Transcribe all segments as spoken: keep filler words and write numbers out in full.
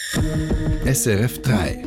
S R F drei.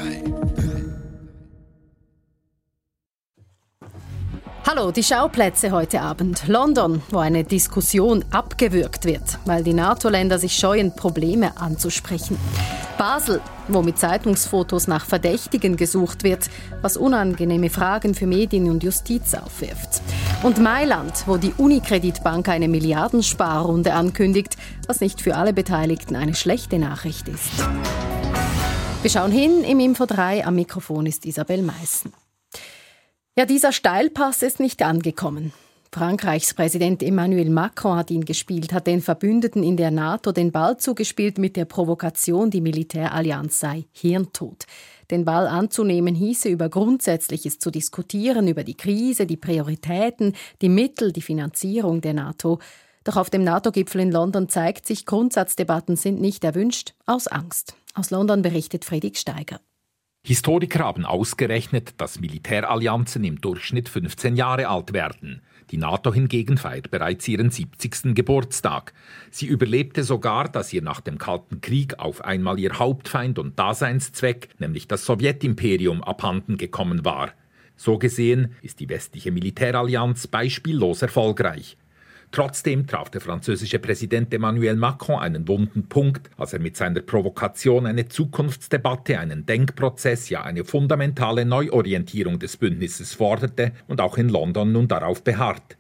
Hallo, die Schauplätze heute Abend. London, wo eine Diskussion abgewürgt wird, weil die NATO-Länder sich scheuen, Probleme anzusprechen. Basel, wo mit Zeitungsfotos nach Verdächtigen gesucht wird, was unangenehme Fragen für Medien und Justiz aufwirft. Und Mailand, wo die Unicredit-Bank eine Milliardensparrunde ankündigt, was nicht für alle Beteiligten eine schlechte Nachricht ist. Wir schauen hin im Info drei. Am Mikrofon ist Isabel Meissen. Ja, dieser Steilpass ist nicht angekommen. Frankreichs Präsident Emmanuel Macron hat ihn gespielt, hat den Verbündeten in der NATO den Ball zugespielt mit der Provokation, die Militärallianz sei hirntot. Den Ball anzunehmen hieße, über Grundsätzliches zu diskutieren, über die Krise, die Prioritäten, die Mittel, die Finanzierung der NATO. Doch auf dem NATO-Gipfel in London zeigt sich, Grundsatzdebatten sind nicht erwünscht, aus Angst. Aus London berichtet Friedrich Steiger. Historiker haben ausgerechnet, dass Militärallianzen im Durchschnitt fünfzehn Jahre alt werden. Die NATO hingegen feiert bereits ihren siebzigsten Geburtstag. Sie überlebte sogar, dass ihr nach dem Kalten Krieg auf einmal ihr Hauptfeind und Daseinszweck, nämlich das Sowjetimperium, abhanden gekommen war. So gesehen ist die westliche Militärallianz beispiellos erfolgreich. Trotzdem traf der französische Präsident Emmanuel Macron einen wunden Punkt, als er mit seiner Provokation eine Zukunftsdebatte, einen Denkprozess, ja eine fundamentale Neuorientierung des Bündnisses forderte und auch in London nun darauf beharrt.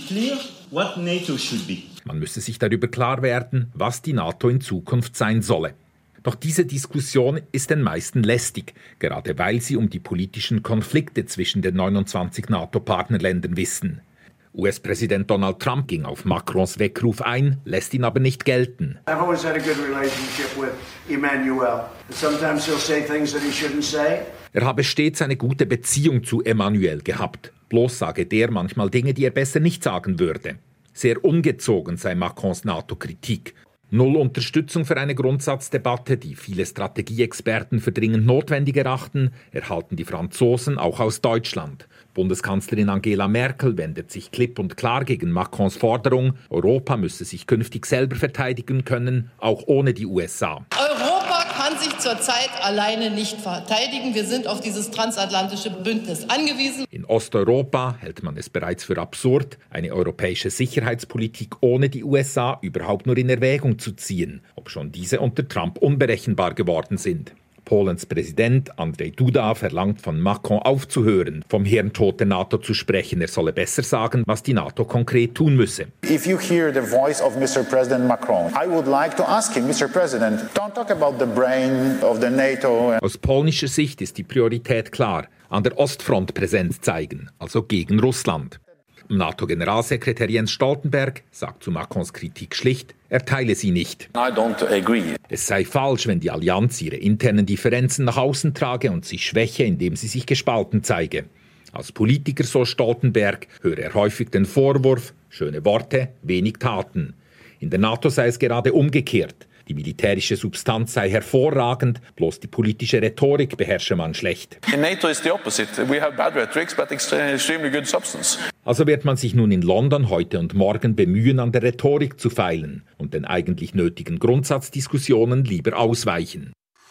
Man müsse sich darüber klar werden, was die NATO in Zukunft sein solle. Doch diese Diskussion ist den meisten lästig, gerade weil sie um die politischen Konflikte zwischen den neunundzwanzig NATO-Partnerländern wissen. U S-Präsident Donald Trump ging auf Macrons Weckruf ein, lässt ihn aber nicht gelten. I've always had a good relationship with Emmanuel. Sometimes he'll say things that he shouldn't say. Er habe stets eine gute Beziehung zu Emmanuel gehabt. Bloß sage der manchmal Dinge, die er besser nicht sagen würde. Sehr ungezogen sei Macrons NATO-Kritik. Null Unterstützung für eine Grundsatzdebatte, die viele Strategieexperten für dringend notwendig erachten, erhalten die Franzosen auch aus Deutschland. Bundeskanzlerin Angela Merkel wendet sich klipp und klar gegen Macrons Forderung, Europa müsse sich künftig selber verteidigen können, auch ohne die U S A. Europa kann sich zurzeit alleine nicht verteidigen. Wir sind auf dieses transatlantische Bündnis angewiesen. In Osteuropa hält man es bereits für absurd, eine europäische Sicherheitspolitik ohne die U S A überhaupt nur in Erwägung zu ziehen, obschon diese unter Trump unberechenbar geworden sind. Polens Präsident Andrzej Duda verlangt von Macron aufzuhören, vom Hirntod der NATO zu sprechen. Er solle besser sagen, was die NATO konkret tun müsse. If you hear the voice of Mister President Macron, I would like to ask him, Mister President, don't talk about the brain of the NATO. Aus polnischer Sicht ist die Priorität klar: an der Ostfront Präsenz zeigen, also gegen Russland. NATO-Generalsekretär Jens Stoltenberg sagt zu Macrons Kritik schlicht, er teile sie nicht. I don't agree. Es sei falsch, wenn die Allianz ihre internen Differenzen nach außen trage und sich schwäche, indem sie sich gespalten zeige. Als Politiker, so Stoltenberg, höre er häufig den Vorwurf, schöne Worte, wenig Taten. In der NATO sei es gerade umgekehrt. Die militärische Substanz sei hervorragend, bloß die politische Rhetorik beherrsche man schlecht. In NATO is the opposite. We have bad rhetorics, but extremely good substance. Also wird man sich nun in London heute und morgen bemühen, an der Rhetorik zu feilen und den eigentlich nötigen Grundsatzdiskussionen lieber ausweichen.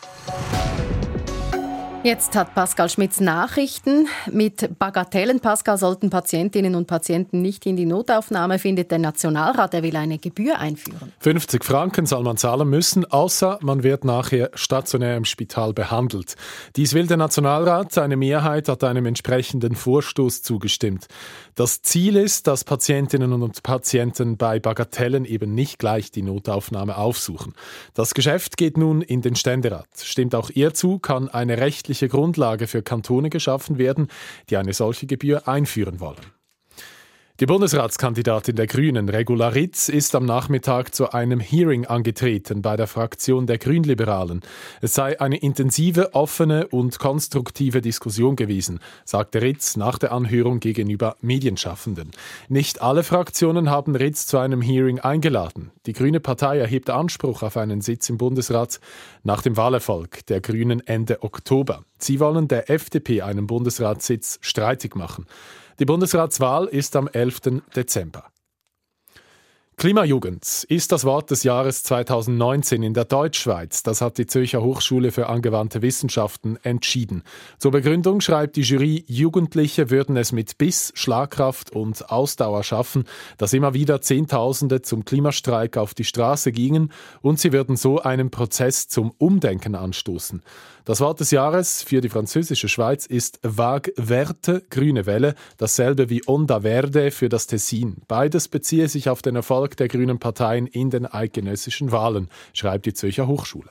Jetzt hat Pascal Schmitz Nachrichten. Mit Bagatellen, Pascal, sollten Patientinnen und Patienten nicht in die Notaufnahme, findet der Nationalrat, er will eine Gebühr einführen. fünfzig Franken soll man zahlen müssen, außer man wird nachher stationär im Spital behandelt. Dies will der Nationalrat. Eine Mehrheit hat einem entsprechenden Vorstoß zugestimmt. Das Ziel ist, dass Patientinnen und Patienten bei Bagatellen eben nicht gleich die Notaufnahme aufsuchen. Das Geschäft geht nun in den Ständerat. Stimmt auch ihr zu, kann eine rechtliche Grundlage für Kantone geschaffen werden, die eine solche Gebühr einführen wollen. Die Bundesratskandidatin der Grünen, Regula Ritz, ist am Nachmittag zu einem Hearing angetreten bei der Fraktion der Grünliberalen. Es sei eine intensive, offene und konstruktive Diskussion gewesen, sagte Ritz nach der Anhörung gegenüber Medienschaffenden. Nicht alle Fraktionen haben Ritz zu einem Hearing eingeladen. Die Grüne Partei erhebt Anspruch auf einen Sitz im Bundesrat nach dem Wahlerfolg der Grünen Ende Oktober. Sie wollen der F D P einen Bundesratssitz streitig machen. Die Bundesratswahl ist am elften Dezember. Klimajugend ist das Wort des Jahres zweitausendneunzehn in der Deutschschweiz. Das hat die Zürcher Hochschule für angewandte Wissenschaften entschieden. Zur Begründung schreibt die Jury, Jugendliche würden es mit Biss, Schlagkraft und Ausdauer schaffen, dass immer wieder Zehntausende zum Klimastreik auf die Straße gingen und sie würden so einen Prozess zum Umdenken anstoßen. Das Wort des Jahres für die französische Schweiz ist Vague Verte, grüne Welle, dasselbe wie Onda Verde für das Tessin. Beides beziehe sich auf den Erfolg der grünen Parteien in den eidgenössischen Wahlen, schreibt die Zürcher Hochschule.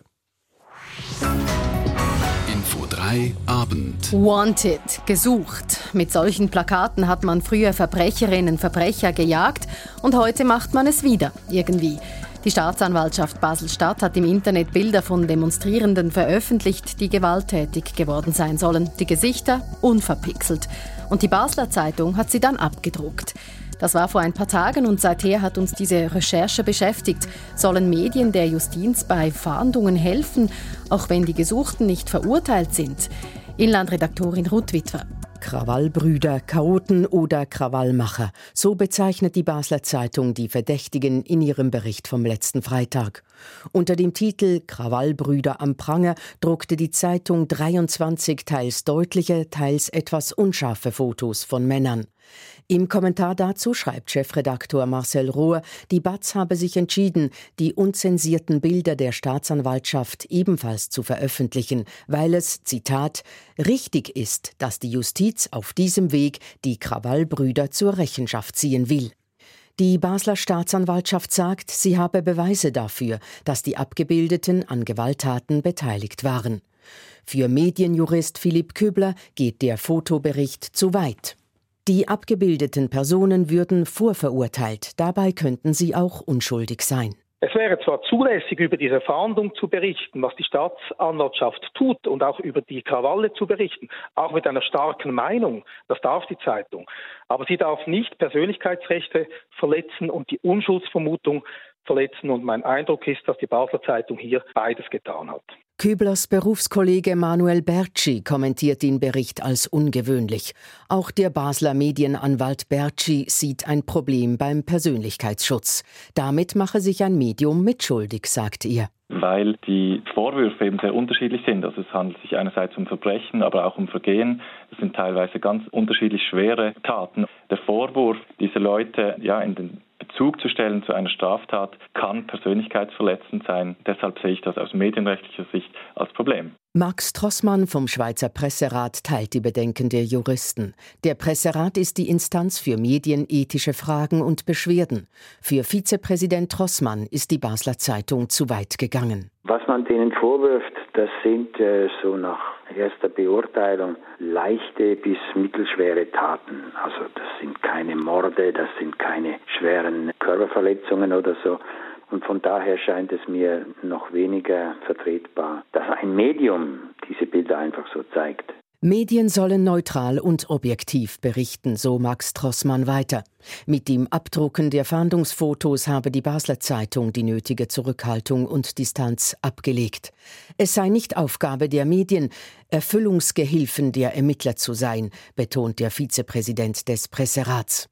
Info drei Abend. Wanted, gesucht. Mit solchen Plakaten hat man früher Verbrecherinnen und Verbrecher gejagt und heute macht man es wieder, irgendwie. Die Staatsanwaltschaft Basel-Stadt hat im Internet Bilder von Demonstrierenden veröffentlicht, die gewalttätig geworden sein sollen. Die Gesichter unverpixelt. Und die Basler Zeitung hat sie dann abgedruckt. Das war vor ein paar Tagen und seither hat uns diese Recherche beschäftigt. Sollen Medien der Justiz bei Fahndungen helfen, auch wenn die Gesuchten nicht verurteilt sind? Inlandredaktorin Ruth Witwer. Krawallbrüder, Chaoten oder Krawallmacher. So bezeichnet die Basler Zeitung die Verdächtigen in ihrem Bericht vom letzten Freitag. Unter dem Titel Krawallbrüder am Pranger druckte die Zeitung dreiundzwanzig teils deutliche, teils etwas unscharfe Fotos von Männern. Im Kommentar dazu schreibt Chefredaktor Marcel Rohr, die B A Z habe sich entschieden, die unzensierten Bilder der Staatsanwaltschaft ebenfalls zu veröffentlichen, weil es, Zitat, richtig ist, dass die Justiz auf diesem Weg die Krawallbrüder zur Rechenschaft ziehen will. Die Basler Staatsanwaltschaft sagt, sie habe Beweise dafür, dass die Abgebildeten an Gewalttaten beteiligt waren. Für Medienjurist Philipp Köbler geht der Fotobericht zu weit. Die abgebildeten Personen würden vorverurteilt, dabei könnten sie auch unschuldig sein. Es wäre zwar zulässig, über diese Fahndung zu berichten, was die Staatsanwaltschaft tut, und auch über die Krawalle zu berichten, auch mit einer starken Meinung, das darf die Zeitung. Aber sie darf nicht Persönlichkeitsrechte verletzen und die Unschuldsvermutung verletzen. Und mein Eindruck ist, dass die Basler Zeitung hier beides getan hat. Köblers Berufskollege Manuel Bertschi kommentiert den Bericht als ungewöhnlich. Auch der Basler Medienanwalt Bertschi sieht ein Problem beim Persönlichkeitsschutz. Damit mache sich ein Medium mitschuldig, sagt er. Weil die Vorwürfe eben sehr unterschiedlich sind. Also es handelt sich einerseits um Verbrechen, aber auch um Vergehen. Das sind teilweise ganz unterschiedlich schwere Taten. Der Vorwurf, diese Leute ja in den Bezug zu stellen zu einer Straftat, kann persönlichkeitsverletzend sein. Deshalb sehe ich das aus medienrechtlicher Sicht als Problem. Max Trossmann vom Schweizer Presserat teilt die Bedenken der Juristen. Der Presserat ist die Instanz für medienethische Fragen und Beschwerden. Für Vizepräsident Trossmann ist die Basler Zeitung zu weit gegangen. Was man denen vorwirft, das sind äh, so nach erster Beurteilung leichte bis mittelschwere Taten. Also das sind keine Morde, das sind keine schweren Körperverletzungen oder so. Und von daher scheint es mir noch weniger vertretbar, dass ein Medium diese Bilder einfach so zeigt. Medien sollen neutral und objektiv berichten, so Max Trossmann weiter. Mit dem Abdrucken der Fahndungsfotos habe die Basler Zeitung die nötige Zurückhaltung und Distanz abgelegt. Es sei nicht Aufgabe der Medien, Erfüllungsgehilfen der Ermittler zu sein, betont der Vizepräsident des Presserats.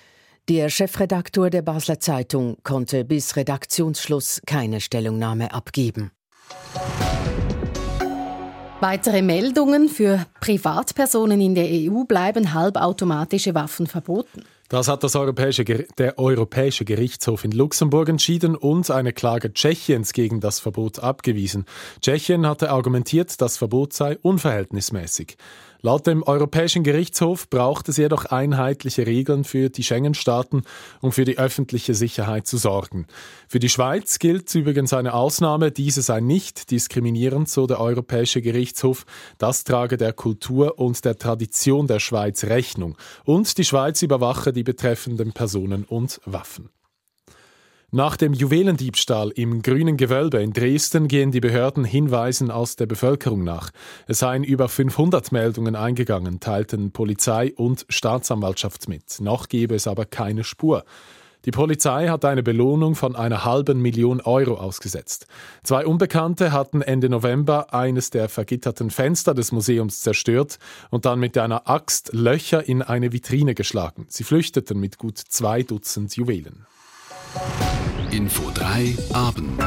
Der Chefredaktor der Basler Zeitung konnte bis Redaktionsschluss keine Stellungnahme abgeben. Weitere Meldungen: Für Privatpersonen in der E U bleiben halbautomatische Waffen verboten. Das hat das Europäische, der Europäische Gerichtshof in Luxemburg entschieden und eine Klage Tschechiens gegen das Verbot abgewiesen. Tschechien hatte argumentiert, das Verbot sei unverhältnismäßig. Laut dem Europäischen Gerichtshof braucht es jedoch einheitliche Regeln für die Schengen-Staaten, um für die öffentliche Sicherheit zu sorgen. Für die Schweiz gilt übrigens eine Ausnahme, diese sei nicht diskriminierend, so der Europäische Gerichtshof. Das trage der Kultur und der Tradition der Schweiz Rechnung. Und die Schweiz überwache die betreffenden Personen und Waffen. Nach dem Juwelendiebstahl im Grünen Gewölbe in Dresden gehen die Behörden Hinweisen aus der Bevölkerung nach. Es seien über fünfhundert Meldungen eingegangen, teilten Polizei und Staatsanwaltschaft mit. Noch gebe es aber keine Spur. Die Polizei hat eine Belohnung von einer halben Million Euro ausgesetzt. Zwei Unbekannte hatten Ende November eines der vergitterten Fenster des Museums zerstört und dann mit einer Axt Löcher in eine Vitrine geschlagen. Sie flüchteten mit gut zwei Dutzend Juwelen. Info drei Abend.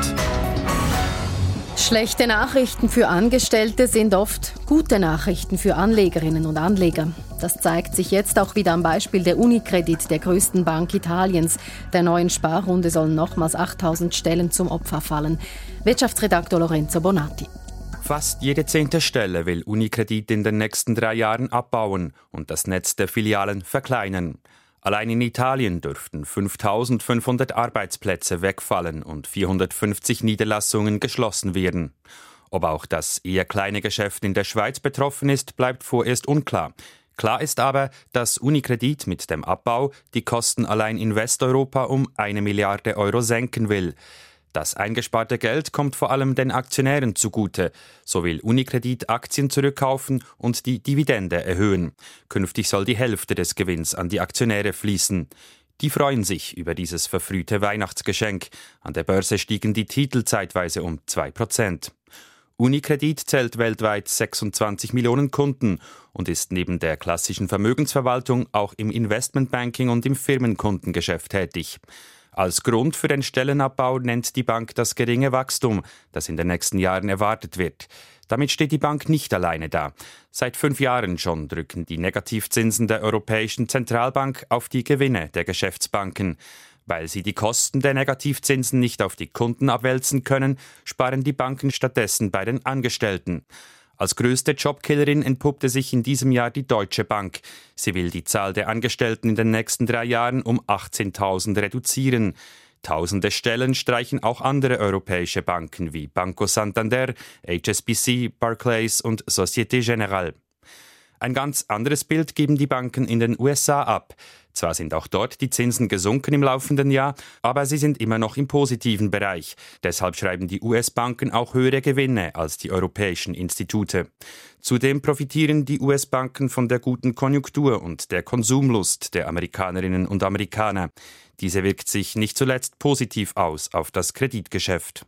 Schlechte Nachrichten für Angestellte sind oft gute Nachrichten für Anlegerinnen und Anleger. Das zeigt sich jetzt auch wieder am Beispiel der Unicredit, der größten Bank Italiens. Der neuen Sparrunde sollen nochmals achttausend Stellen zum Opfer fallen. Wirtschaftsredaktor Lorenzo Bonatti. Fast jede zehnte Stelle will Unicredit in den nächsten drei Jahren abbauen und das Netz der Filialen verkleinern. Allein in Italien dürften fünftausendfünfhundert Arbeitsplätze wegfallen und vierhundertfünfzig Niederlassungen geschlossen werden. Ob auch das eher kleine Geschäft in der Schweiz betroffen ist, bleibt vorerst unklar. Klar ist aber, dass Unicredit mit dem Abbau die Kosten allein in Westeuropa um eine Milliarde Euro senken will. Das eingesparte Geld kommt vor allem den Aktionären zugute. So will Unicredit Aktien zurückkaufen und die Dividende erhöhen. Künftig soll die Hälfte des Gewinns an die Aktionäre fließen. Die freuen sich über dieses verfrühte Weihnachtsgeschenk. An der Börse stiegen die Titel zeitweise um zwei Prozent. Unicredit zählt weltweit sechsundzwanzig Millionen Kunden und ist neben der klassischen Vermögensverwaltung auch im Investmentbanking und im Firmenkundengeschäft tätig. Als Grund für den Stellenabbau nennt die Bank das geringe Wachstum, das in den nächsten Jahren erwartet wird. Damit steht die Bank nicht alleine da. Seit fünf Jahren schon drücken die Negativzinsen der Europäischen Zentralbank auf die Gewinne der Geschäftsbanken. Weil sie die Kosten der Negativzinsen nicht auf die Kunden abwälzen können, sparen die Banken stattdessen bei den Angestellten. Als größte Jobkillerin entpuppte sich in diesem Jahr die Deutsche Bank. Sie will die Zahl der Angestellten in den nächsten drei Jahren um achtzehntausend reduzieren. Tausende Stellen streichen auch andere europäische Banken wie Banco Santander, H S B C, Barclays und Société Générale. Ein ganz anderes Bild geben die Banken in den U S A ab. Zwar sind auch dort die Zinsen gesunken im laufenden Jahr, aber sie sind immer noch im positiven Bereich. Deshalb schreiben die U S-Banken auch höhere Gewinne als die europäischen Institute. Zudem profitieren die U S-Banken von der guten Konjunktur und der Konsumlust der Amerikanerinnen und Amerikaner. Diese wirkt sich nicht zuletzt positiv aus auf das Kreditgeschäft.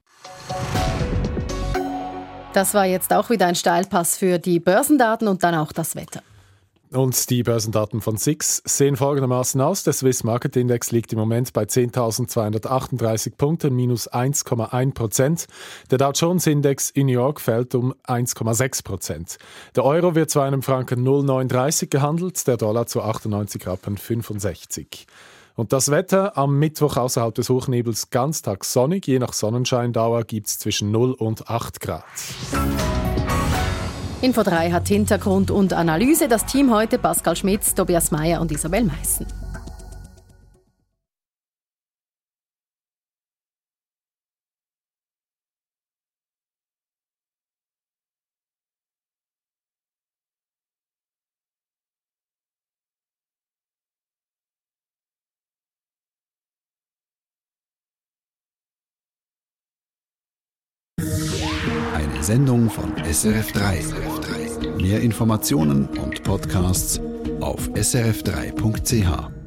Das war jetzt auch wieder ein Steilpass für die Börsendaten und dann auch das Wetter. Und die Börsendaten von S I X sehen folgendermaßen aus. Der Swiss Market Index liegt im Moment bei zehntausendzweihundertachtunddreißig Punkten, minus eins Komma eins Prozent. Der Dow Jones Index in New York fällt um eins Komma sechs Prozent. Der Euro wird zu einem Franken null Komma neununddreißig gehandelt, der Dollar zu achtundneunzig Rappen fünfundsechzig. Und das Wetter am Mittwoch außerhalb des Hochnebels ganztags sonnig. Je nach Sonnenscheindauer gibt es zwischen null und acht Grad. Info drei hat Hintergrund und Analyse. Das Team heute Pascal Schmitz, Tobias Meyer und Isabel Meissen. Eine Sendung von S R F drei. Mehr Informationen und Podcasts auf s r f drei punkt c h.